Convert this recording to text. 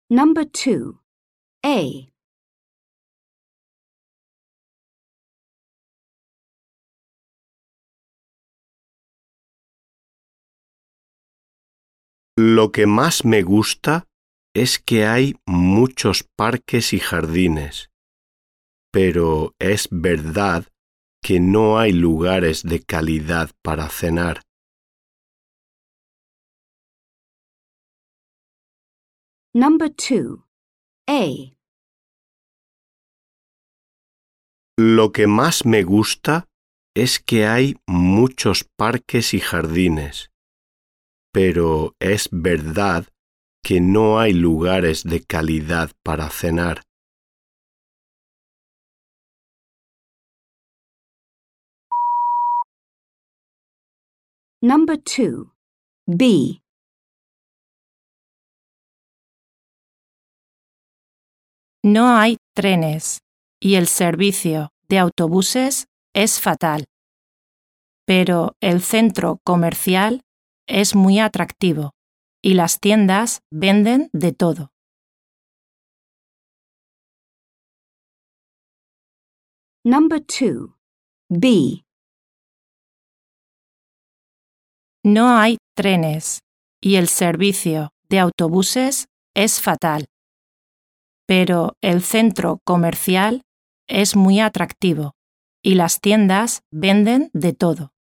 Number 2. A. Lo que más me gusta es que hay muchos parques y jardines, pero es verdad que no hay lugares de calidad para cenar. Number 2. A. Lo que más me gusta es que hay muchos parques y jardines, pero es verdad que no hay lugares de calidad para cenar. Number 2. B. No hay trenes y el servicio de autobuses es fatal, pero el centro comercial es muy atractivo y las tiendas venden de todo. Number 2. B. No hay trenes y el servicio de autobuses es fatal, pero el centro comercial es muy atractivo y las tiendas venden de todo.